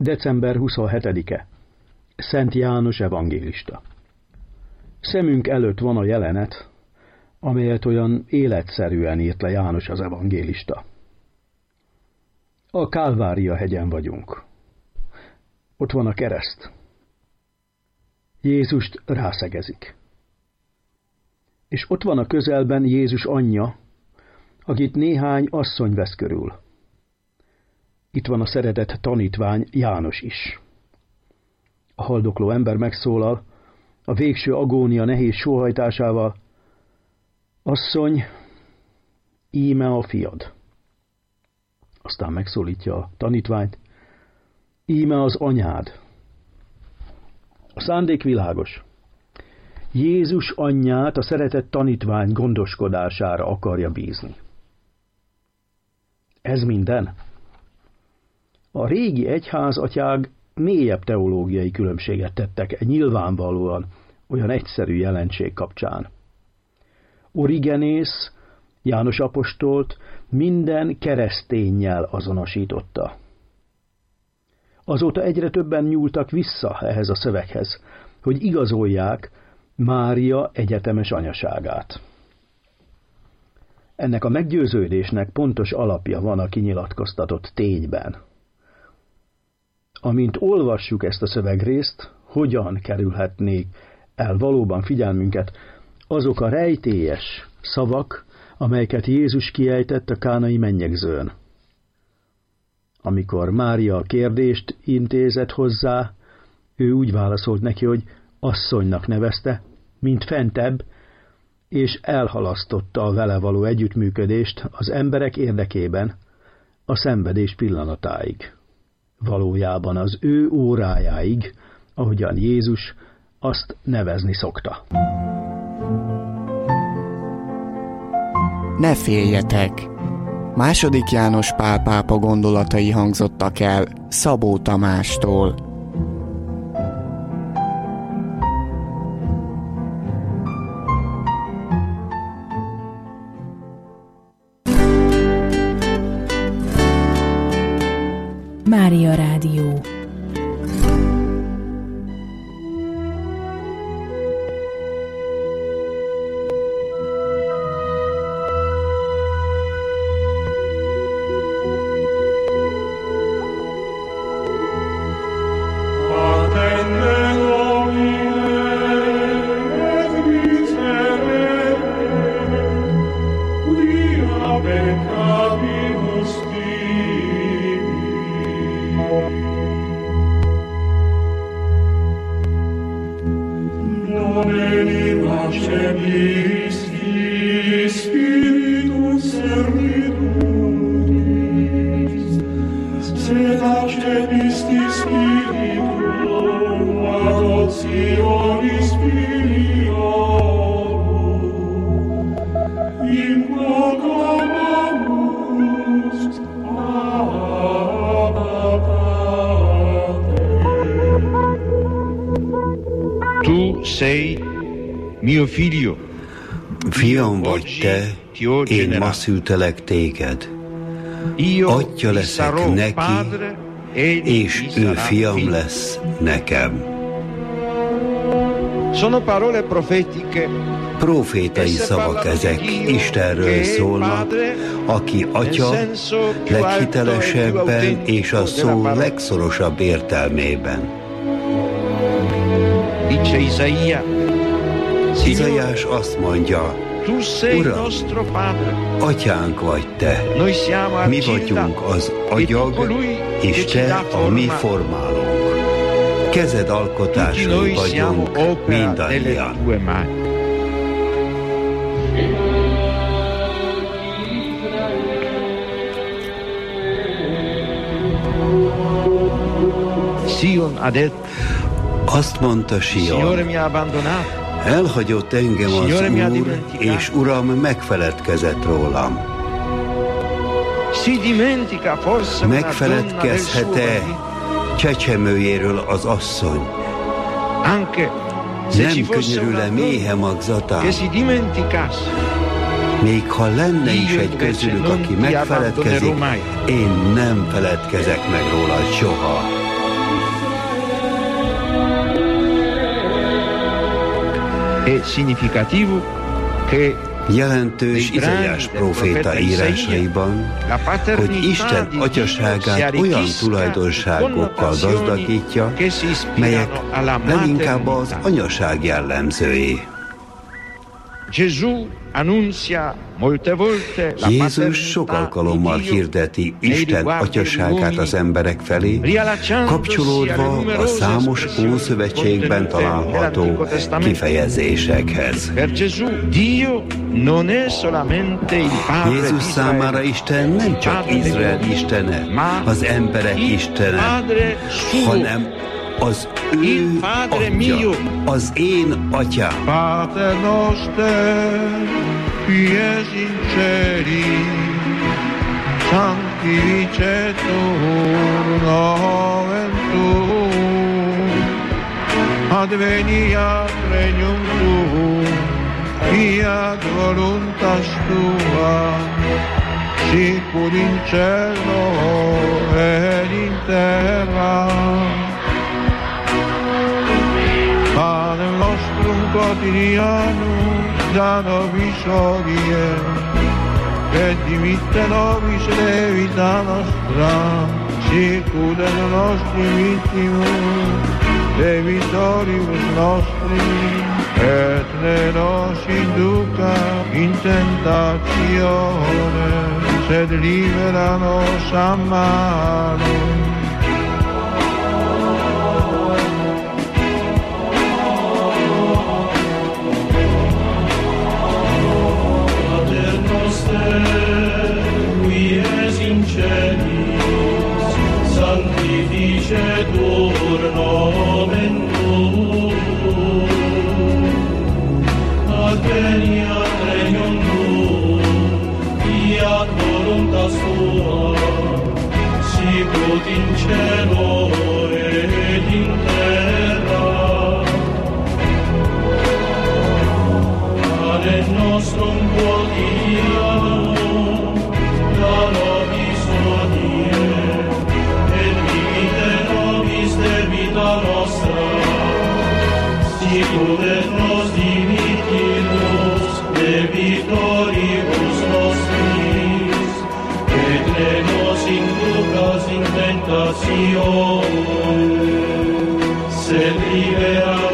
December 27-e. Szent János evangélista. Szemünk előtt van a jelenet, amelyet olyan életszerűen írt le János az evangélista. A Kálvária hegyen vagyunk. Ott van a kereszt. Jézust rászegezik. És ott van a közelben Jézus anyja, akit néhány asszony vesz körül. Itt van a szeretett tanítvány János is. A haldokló ember megszólal, a végső agónia nehéz sóhajtásával: asszony, íme a fiad. Aztán megszólítja a tanítványt: íme az anyád. A szándék világos. Jézus anyját a szeretett tanítvány gondoskodására akarja bízni. Ez minden? A régi egyházatyák mélyebb teológiai különbséget tettek nyilvánvalóan olyan egyszerű jelenség kapcsán. Origenész János apostolt minden kereszténnyel azonosította. Azóta egyre többen nyúltak vissza ehhez a szöveghez, hogy igazolják Mária egyetemes anyaságát. Ennek a meggyőződésnek pontos alapja van a kinyilatkoztatott tényben. Amint olvassuk ezt a szövegrészt, hogyan kerülhetnék el valóban figyelmünket azok a rejtélyes szavak, amelyeket Jézus kiejtett a kánai mennyegzőn. Amikor Mária a kérdést intézett hozzá, ő úgy válaszolt neki, hogy asszonynak nevezte, mint fentebb, és elhalasztotta a vele való együttműködést az emberek érdekében a szenvedés pillanatáig. Valójában az ő órájáig, ahogyan Jézus azt nevezni szokta. Ne féljetek! II. János Pál pápa gondolatai hangzottak el Szabó Tamástól. Mária Rádió. Fiam vagy te, én ma szültelek téged. Atya leszek neki, és ő fiam lesz nekem. Profétai szavak ezek, Istenről szólnak, aki atya leghitelesebben és a szó legszorosabb értelmében. Izaiás azt mondja: Uram, atyánk vagy te, mi vagyunk az agyag, és te a mi formálónk. Kezed alkotásai vagyunk mindannyian. Azt mondta Sion: elhagyott engem az Úr, és Uram megfeledkezett rólam. Megfeledkezhet-e csecsemőjéről az asszony? Nem könyörül-e méhe magzatán? Még ha lenne is egy közülük, aki megfeledkezik, én nem feledkezek meg róla soha. Jelentős Izaiás próféta írásaiban, hogy Isten atyaságát olyan tulajdonságokkal gazdagítja, melyek leginkább az anyaság jellemzői. Jézus sok alkalommal hirdeti Isten atyaságát az emberek felé, kapcsolódva a számos Ószövetségben található kifejezésekhez. Jézus számára Isten nem csak Izrael istene, az emberek istene, hanem az ő atya, az én atyám. Pater noster, qui es in celi, sanctificetur nomen tuum, adveniat regnum tuum, fiat voluntas tua, sicur in cielo et in terra. Panem nostrum quotidianum da nobis hodie, et dimitte nobis debita nostra, sicut et nostri vittimus debitoribus nostri, et ne nos induca in tentatione, sed libera nos a malo. Qui es in celis, sanctificetur nomen tuum, adveniat regnum tuum, fiat voluntas tua, sicut in cielo et in terra. Panem nostrum quotidianum da nobis hodie, et dimitte nobis debita nostra, sicut et nos dimittimus debitoribus nostris, et ne nos inducas in tentatione, sed libera